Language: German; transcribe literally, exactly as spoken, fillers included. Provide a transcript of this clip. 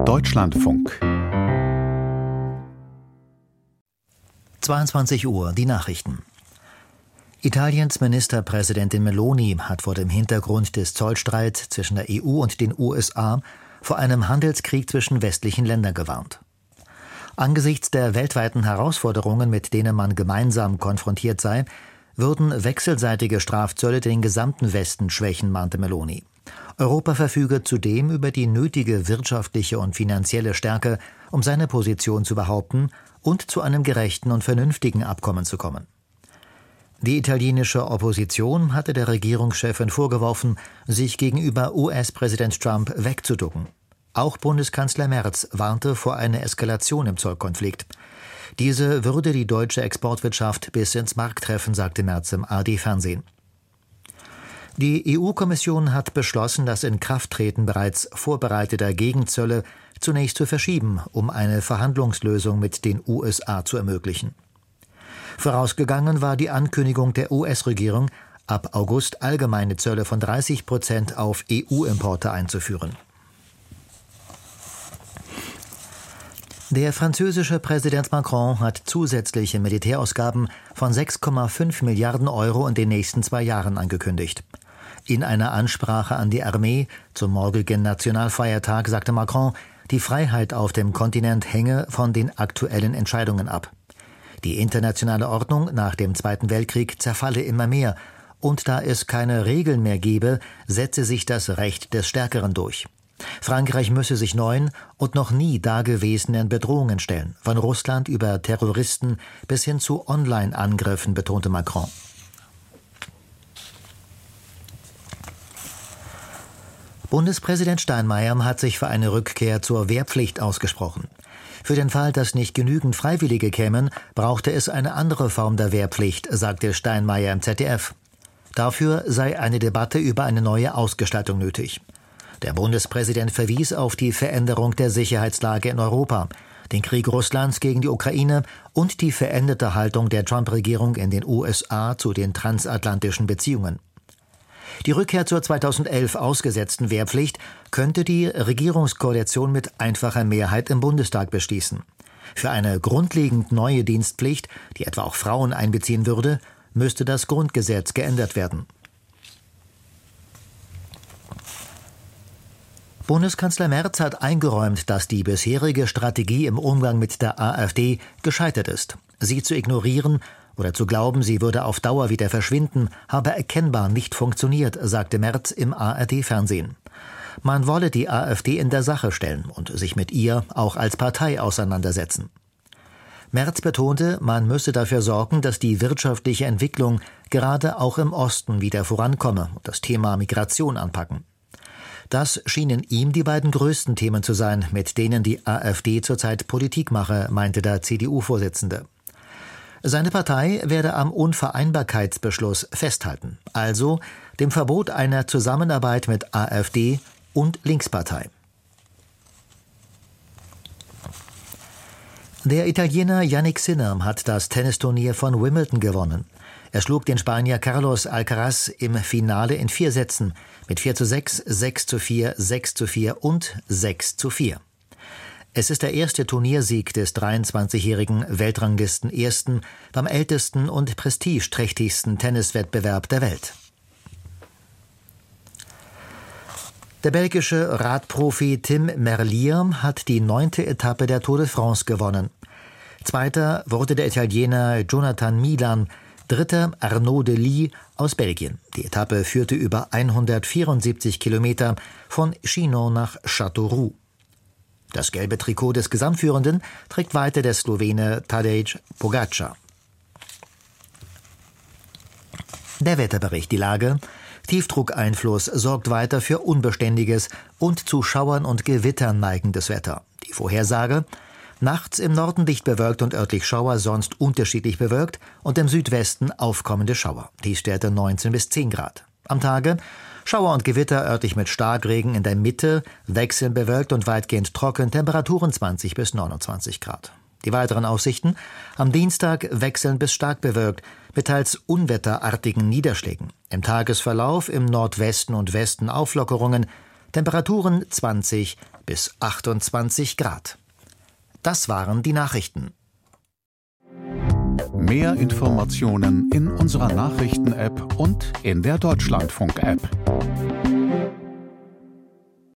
Deutschlandfunk. zweiundzwanzig Uhr, die Nachrichten. Italiens Ministerpräsidentin Meloni hat vor dem Hintergrund des Zollstreits zwischen der E U und den U S A vor einem Handelskrieg zwischen westlichen Ländern gewarnt. Angesichts der weltweiten Herausforderungen, mit denen man gemeinsam konfrontiert sei, würden wechselseitige Strafzölle den gesamten Westen schwächen, mahnte Meloni. Europa verfüge zudem über die nötige wirtschaftliche und finanzielle Stärke, um seine Position zu behaupten und zu einem gerechten und vernünftigen Abkommen zu kommen. Die italienische Opposition hatte der Regierungschefin vorgeworfen, sich gegenüber U S-Präsident Trump wegzuducken. Auch Bundeskanzler Merz warnte vor einer Eskalation im Zollkonflikt. Diese würde die deutsche Exportwirtschaft bis ins Mark treffen, sagte Merz im A R D-Fernsehen. Die E U-Kommission hat beschlossen, das Inkrafttreten bereits vorbereiteter Gegenzölle zunächst zu verschieben, um eine Verhandlungslösung mit den U S A zu ermöglichen. Vorausgegangen war die Ankündigung der U S-Regierung, ab August allgemeine Zölle von dreißig Prozent auf E U-Importe einzuführen. Der französische Präsident Macron hat zusätzliche Militärausgaben von sechs Komma fünf Milliarden Euro in den nächsten zwei Jahren angekündigt. In einer Ansprache an die Armee zum morgigen Nationalfeiertag sagte Macron, die Freiheit auf dem Kontinent hänge von den aktuellen Entscheidungen ab. Die internationale Ordnung nach dem Zweiten Weltkrieg zerfalle immer mehr, und da es keine Regeln mehr gebe, setze sich das Recht des Stärkeren durch. Frankreich müsse sich neuen und noch nie dagewesenen Bedrohungen stellen, von Russland über Terroristen bis hin zu Online-Angriffen, betonte Macron. Bundespräsident Steinmeier hat sich für eine Rückkehr zur Wehrpflicht ausgesprochen. Für den Fall, dass nicht genügend Freiwillige kämen, brauchte es eine andere Form der Wehrpflicht, sagte Steinmeier im Z D F. Dafür sei eine Debatte über eine neue Ausgestaltung nötig. Der Bundespräsident verwies auf die Veränderung der Sicherheitslage in Europa, den Krieg Russlands gegen die Ukraine und die veränderte Haltung der Trump-Regierung in den U S A zu den transatlantischen Beziehungen. Die Rückkehr zur zweitausendelf ausgesetzten Wehrpflicht könnte die Regierungskoalition mit einfacher Mehrheit im Bundestag beschließen. Für eine grundlegend neue Dienstpflicht, die etwa auch Frauen einbeziehen würde, müsste das Grundgesetz geändert werden. Bundeskanzler Merz hat eingeräumt, dass die bisherige Strategie im Umgang mit der AfD gescheitert ist. Sie zu ignorieren oder zu glauben, sie würde auf Dauer wieder verschwinden, habe erkennbar nicht funktioniert, sagte Merz im A R D-Fernsehen. Man wolle die AfD in der Sache stellen und sich mit ihr auch als Partei auseinandersetzen. Merz betonte, man müsse dafür sorgen, dass die wirtschaftliche Entwicklung gerade auch im Osten wieder vorankomme und das Thema Migration anpacken. Das schienen ihm die beiden größten Themen zu sein, mit denen die AfD zurzeit Politik mache, meinte der C D U-Vorsitzende. Seine Partei werde am Unvereinbarkeitsbeschluss festhalten, also dem Verbot einer Zusammenarbeit mit AfD und Linkspartei. Der Italiener Jannik Sinner hat das Tennisturnier von Wimbledon gewonnen. Er schlug den Spanier Carlos Alcaraz im Finale in vier Sätzen mit vier zu sechs, sechs zu vier, sechs zu vier und sechs zu vier. Es ist der erste Turniersieg des dreiundzwanzigjährigen Weltranglisten-Ersten beim ältesten und prestigeträchtigsten Tenniswettbewerb der Welt. Der belgische Radprofi Tim Merlier hat die neunte Etappe der Tour de France gewonnen. Zweiter wurde der Italiener Jonathan Milan, dritter Arnaud Delis aus Belgien. Die Etappe führte über hundertvierundsiebzig Kilometer von Chinon nach Châteauroux. Das gelbe Trikot des Gesamtführenden trägt weiter der Slowene Tadej Pogačar. Der Wetterbericht, die Lage. Tiefdruckeinfluss sorgt weiter für unbeständiges und zu Schauern und Gewittern neigendes Wetter. Die Vorhersage: nachts im Norden dicht bewölkt und örtlich Schauer, sonst unterschiedlich bewölkt und im Südwesten aufkommende Schauer. Tiefstwerte neunzehn bis zehn Grad. Am Tage Schauer und Gewitter, örtlich mit Starkregen in der Mitte, wechselnd bewölkt und weitgehend trocken, Temperaturen zwanzig bis neunundzwanzig Grad. Die weiteren Aussichten: am Dienstag wechselnd bis stark bewölkt, mit teils unwetterartigen Niederschlägen. Im Tagesverlauf im Nordwesten und Westen Auflockerungen, Temperaturen zwanzig bis achtundzwanzig Grad. Das waren die Nachrichten. Mehr Informationen in unserer Nachrichten-App und in der Deutschlandfunk-App.